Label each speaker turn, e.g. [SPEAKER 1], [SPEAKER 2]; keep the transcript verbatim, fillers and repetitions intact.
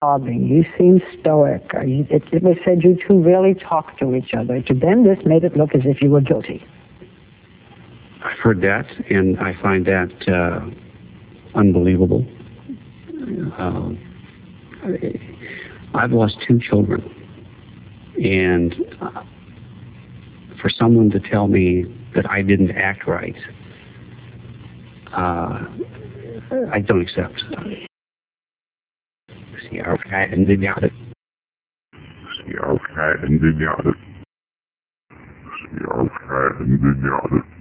[SPEAKER 1] sobbing. You seem stoic. You, it, it was said you two really talked to each other. To them, this made it look as if you were guilty.
[SPEAKER 2] I've heard that, and I find that uh, unbelievable. Uh, I've lost two children, and uh, for someone to tell me that I didn't act right, uh, I don't accept.
[SPEAKER 3] Jag är indignad. Jag är indignad. Jag är indignad.